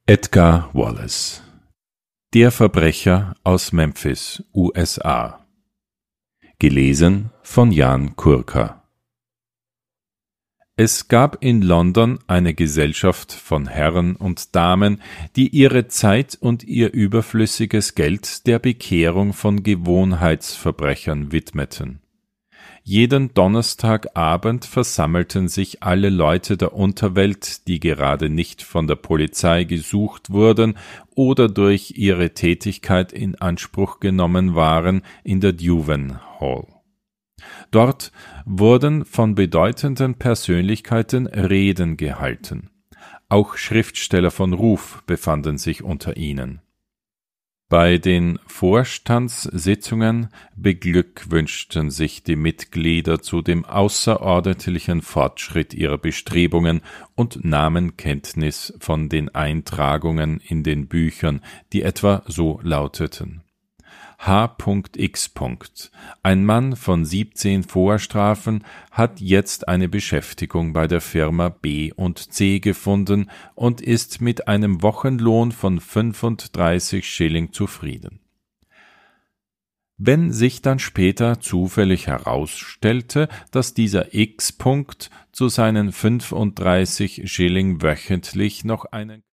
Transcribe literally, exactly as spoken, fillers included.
Edgar Wallace. Der Verbrecher aus Memphis, U S A. Gelesen von Jan Kurka. Es gab in London eine Gesellschaft von Herren und Damen, die ihre Zeit und ihr überflüssiges Geld der Bekehrung von Gewohnheitsverbrechern widmeten. Jeden Donnerstagabend versammelten sich alle Leute der Unterwelt, die gerade nicht von der Polizei gesucht wurden oder durch ihre Tätigkeit in Anspruch genommen waren, in der Duven Hall. Dort wurden von bedeutenden Persönlichkeiten Reden gehalten. Auch Schriftsteller von Ruf befanden sich unter ihnen. Bei den Vorstandssitzungen beglückwünschten sich die Mitglieder zu dem außerordentlichen Fortschritt ihrer Bestrebungen und nahmen Kenntnis von den Eintragungen in den Büchern, die etwa so lauteten: H X Ein Mann von siebzehn Vorstrafen hat jetzt eine Beschäftigung bei der Firma B und C gefunden und ist mit einem Wochenlohn von fünfunddreißig Schilling zufrieden. Wenn sich dann später zufällig herausstellte, dass dieser X. zu seinen fünfunddreißig Schilling wöchentlich noch einen